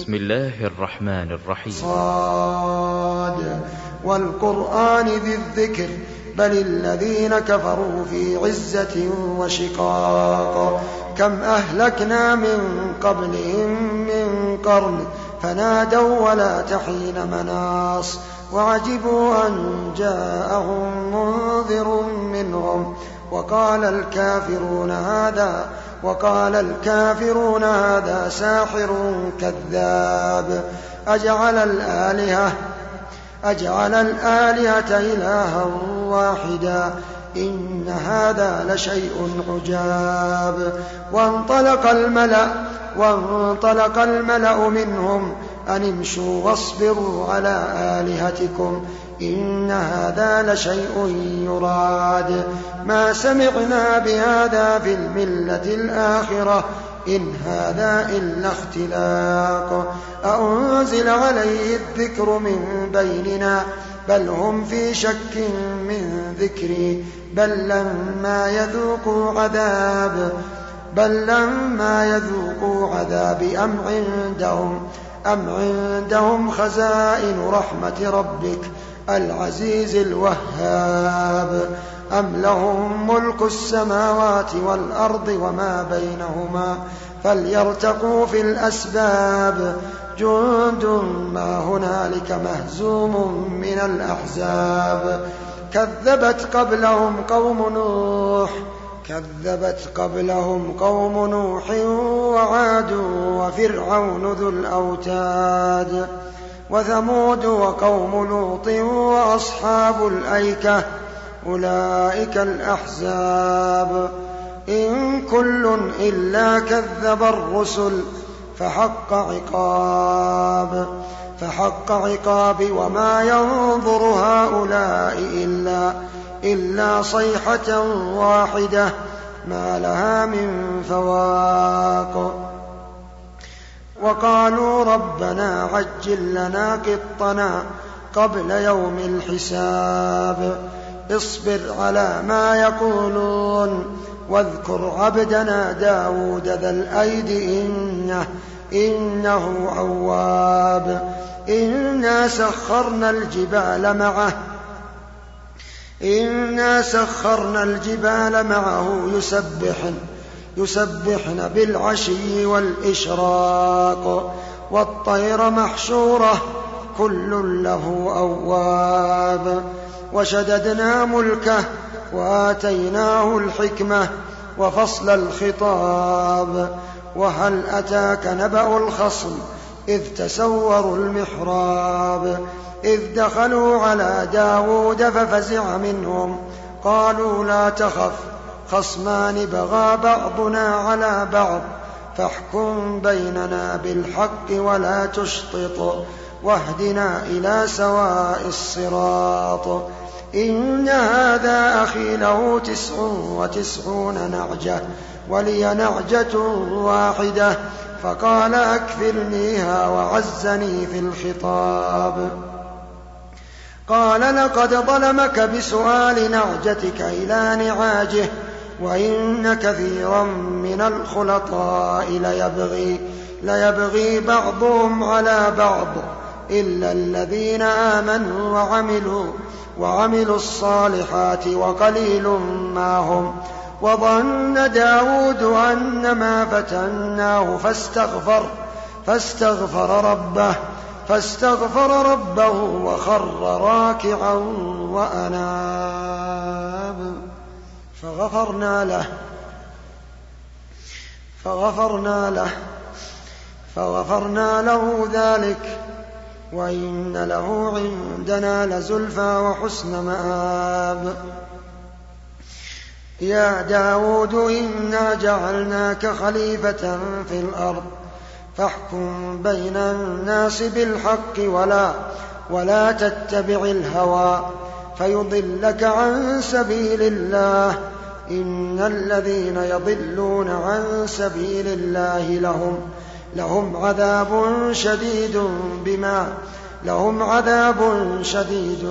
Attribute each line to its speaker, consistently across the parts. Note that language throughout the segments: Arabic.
Speaker 1: بسم الله الرحمن الرحيم.
Speaker 2: صاد والقرآن ذي الذكر بل الذين كفروا في عزة وشقاق كم أهلكنا من قبلهم من قرن فنادوا ولا تحين مناص وعجبوا أن جاءهم منذر منهم وقال الكافرون هذا ساحر كذاب أجعل الآلهة إلها واحدا إن هذا لشيء عجاب وانطلق الملأ منهم أن امشوا واصبروا على آلهتكم إن هذا لشيء يراد ما سمعنا بهذا في الملة الآخرة إن هذا إلا اختلاق أأنزل عليه الذكر من بيننا بل هم في شك من ذكري بل لما يذوقوا عذابي أم عندهم خزائن رحمة ربك العزيز الوهاب أم لهم ملك السماوات والأرض وما بينهما فليرتقوا في الأسباب جند ما هنالك مهزوم من الأحزاب كذبت قبلهم قوم نوح وعاد وفرعون ذو الأوتاد وثمود وقوم لوط وأصحاب الأيكة أولئك الأحزاب إن كل إلا كذب الرسل فحق عقاب وما ينظر هؤلاء إلا صيحة واحدة ما لها من فواق وقالوا ربنا عجل لنا قطنا قبل يوم الحساب اصبر على ما يقولون واذكر عبدنا داود ذا الأيد إنه أواب إنا سخرنا الجبال معه يسبحن بالعشي والإشراق والطير محشورة كل له أواب وشددنا ملكه وآتيناه الحكمة وفصل الخطاب وهل أتاك نبأ الخصم إذ تسوروا المحراب إذ دخلوا على داود ففزع منهم قالوا لا تخف خصمان بغى بعضنا على بعض فاحكم بيننا بالحق ولا تشطط واهدنا إلى سواء الصراط إن هذا أخي له 99 نعجة ولي نعجة واحدة فقال أكفلنيها وعزني في الخطاب قال لقد ظلمك بسؤال نعجتك إلى نعاجه وإن كثيرا من الخلطاء ليبغي بعضهم على بعض إلا الذين آمنوا وعملوا الصالحات وقليل ما هم وظن داود أنما فتناه فاستغفر ربه وخر راكعا وأناب فغفرنا له ذلك وإن له عندنا لزلفى وحسن مآب يا داود إنا جعلناك خليفة في الأرض فاحكم بين الناس بالحق ولا تتبع الهوى فيضلك عن سبيل الله إن الذين يضلون عن سبيل الله لهم عذاب شديد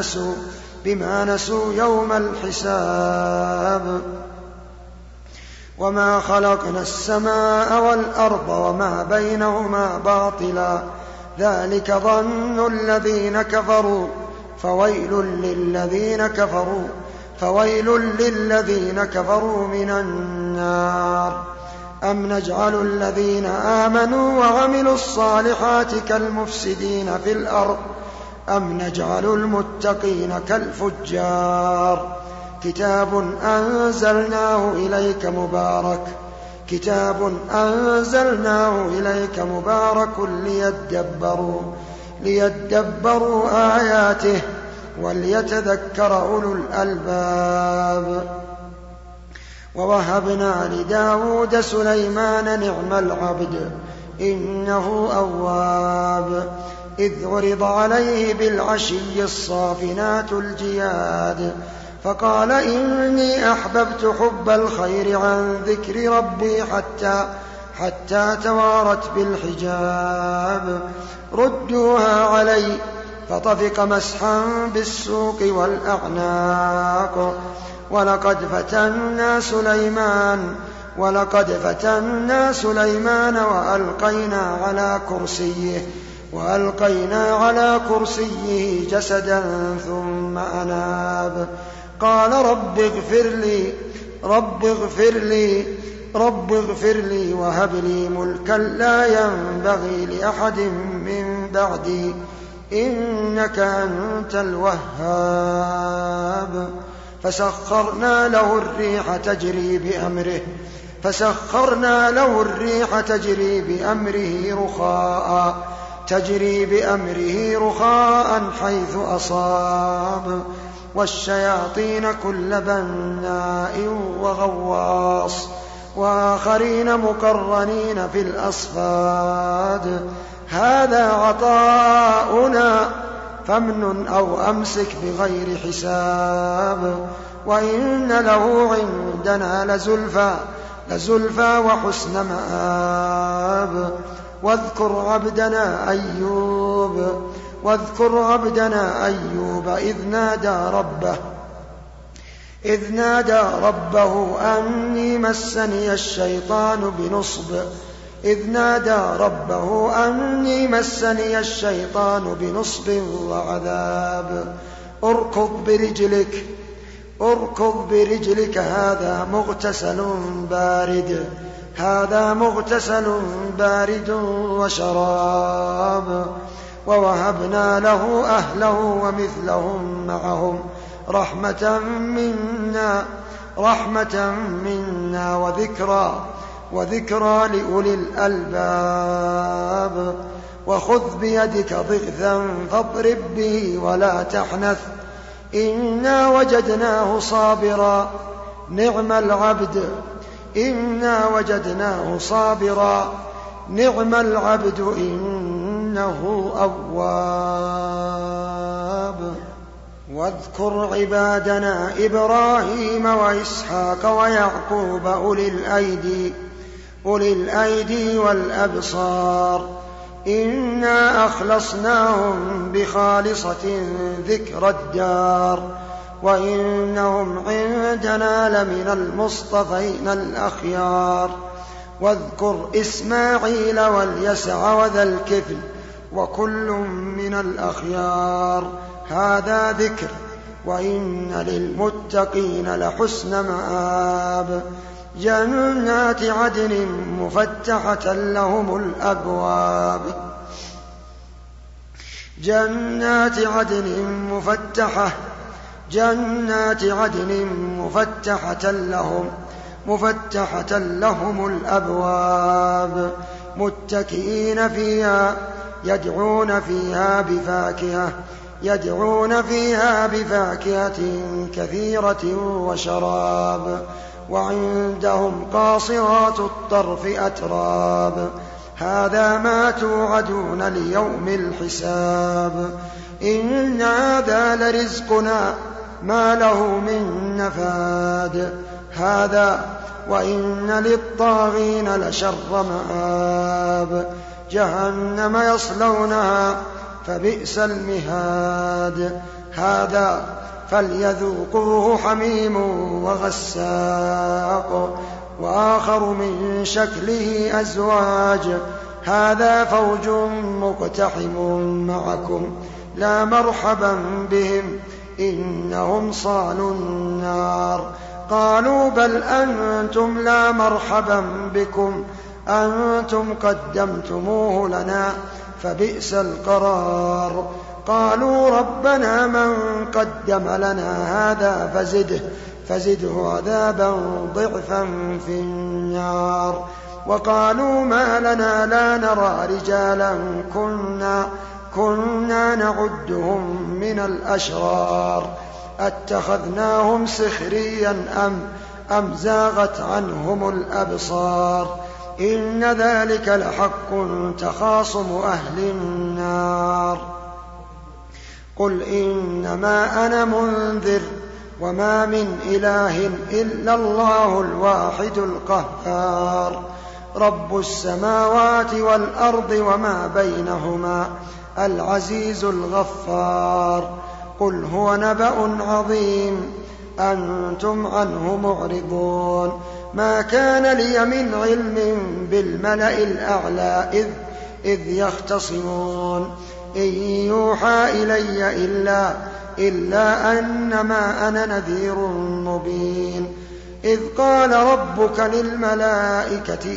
Speaker 2: بما نسوا يوم الحساب وما خلقنا السماء والأرض وما بينهما باطلا ذلك ظن الذين كفروا فويل للذين كفروا من النار. أم نجعل الذين آمنوا وعملوا الصالحات كالمفسدين في الأرض أم نجعل المتقين كالفجار. كتاب أنزلناه إليك مبارك ليدبروا آياته وليتذكر أولو الألباب. ووهبنا لداود سليمان نعم العبد إنه أواب إذ عرض عليه بالعشي الصافنات الجياد فقال إني أحببت حب الخير عن ذكر ربي حتى توارت بالحجاب. ردوها علي فطفق مسحا بالسوق والأعناق. ولقد فتنا سليمان وألقينا على كرسيه جسدا ثم أناب. قال رب اغفر لي وهب لي ملكا لا ينبغي لأحد من بعدي إنك أنت الوهاب. فسخرنا له الريح تجري بأمره رخاء حيث أصاب والشياطين كل بناء وغواص وآخرين مقرنين في الأصفاد. هذا عطاؤنا فامنن أو أمسك بغير حساب وإن له عندنا لزلفى وحسن مآب. واذكر عبدنا أيوب إذ نادى ربه أني مسني الشيطان بنصب وعذاب. اركض برجلك هذا مغتسل بارد وشراب. ووهبنا له أهله ومثلهم معهم رحمة منا وذكرى لأولي الألباب. وخذ بيدك ضغثا فاضرب به ولا تحنث إنا وجدناه صابرا نعم العبد إنه أواب. واذكر عبادنا إبراهيم وإسحاق ويعقوب أولي الأيدي والأبصار إنا أخلصناهم بخالصة ذكر الدار وإنهم عندنا لمن المصطفين الأخيار. واذكر إسماعيل واليسع وذا الكفل وكل من الأخيار. هذا ذكر وإن للمتقين لحسن مآب. جنات عدن مفتحة لهم الأبواب متكئين فيها يدعون فيها بفاكهة كثيرة وشراب. وعندهم قاصرات الطرف أتراب. هذا ما توعدون ليوم الحساب. إن هذا لرزقنا ما له من نفاد. هذا وإن للطاغين لشر مآب. جهنم يصلونها فبئس المهاد. هذا فليذوقوه حميم وغساق وآخر من شكله أزواج هذا فوج مقتحم معكم لا مرحبا بهم إنهم صالوا النار. قالوا بل أنتم لا مرحبا بكم أنتم قدمتموه لنا فبئس القرار. قالوا ربنا من قدم لنا هذا فزده عذابا ضعفا في النار. وقالوا ما لنا لا نرى رجالا كنا نعدهم من الأشرار أتخذناهم سخريا أم زاغت عنهم الأبصار إن ذلك لحق تخاصم أهل النار. قل إنما أنا منذر وما من إله إلا الله الواحد القهار رب السماوات والأرض وما بينهما العزيز الغفار. قل هو نبأ عظيم أنتم عنه معرضون. ما كان لي من علم بالملأ الأعلى إذ يختصمون إن يوحى إلي إلا أنما أنا نذير مبين. إذ قال ربك للملائكة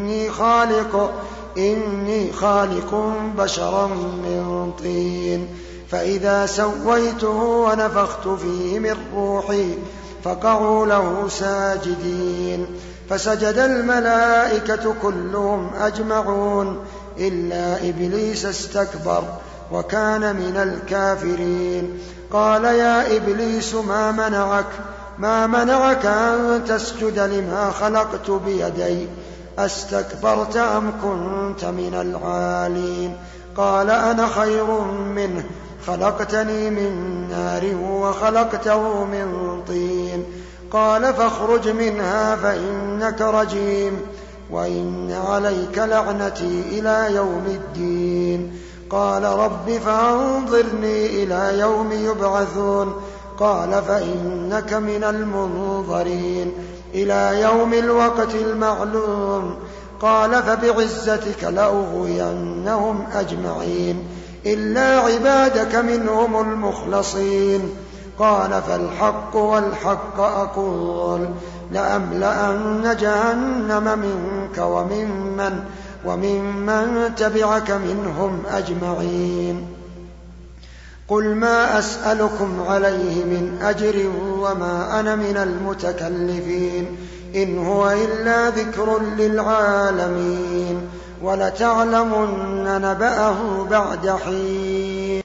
Speaker 2: إني خالق بشرا من طين فإذا سويته ونفخت فيه من روحي فقعوا له ساجدين. فسجد الملائكة كلهم أجمعون إلا إبليس استكبر وكان من الكافرين. قال يا إبليس ما منعك أن تسجد لما خلقت بيدي أستكبرت أم كنت من العالين؟ قال أنا خير منه خلقتني من نار وخلقته من طين. قال فاخرج منها فإنك رجيم وإن عليك لعنتي إلى يوم الدين. قال رب فأنظرني إلى يوم يبعثون. قال فإنك من المنظرين إلى يوم الوقت المعلوم. قال فبعزتك لأغوينهم أجمعين إلا عبادك منهم المخلصين. قال فالحق والحق أقول لأملأن جهنم منك وممن تبعك منهم أجمعين. قل ما أسألكم عليه من أجر وما أنا من المتكلفين إن هو إلا ذكر للعالمين ولتعلمن نبأه بعد حين.